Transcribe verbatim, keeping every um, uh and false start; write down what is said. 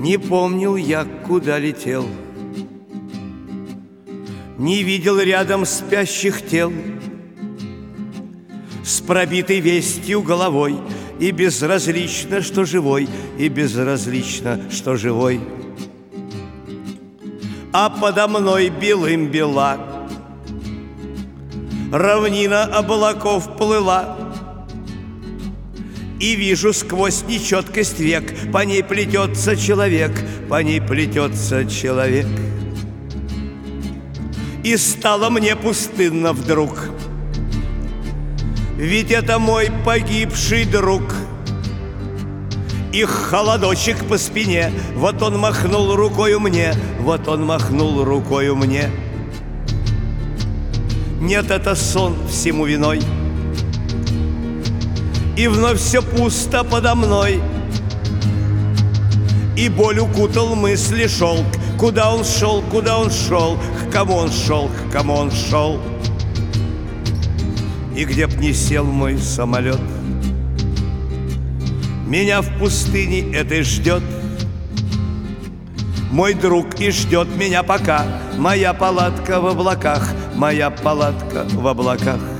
Не помнил я, куда летел, не видел рядом спящих тел, с пробитой вестью головой, и безразлично, что живой, и безразлично, что живой. А подо мной белым бела равнина облаков плыла, и вижу сквозь нечеткость век, по ней плетется человек, по ней плетется человек. И стало мне пустынно вдруг, ведь это мой погибший друг. И холодочек по спине, вот он махнул рукою мне, вот он махнул рукою мне. Нет, это сон всему виной, и вновь все пусто подо мной. И боль укутал мысли шелк. Куда он шел, куда он шел, к кому он шел, к кому он шел. И где б ни сел мой самолет, меня в пустыне этой ждет мой друг, и ждет меня пока моя палатка в облаках, моя палатка в облаках.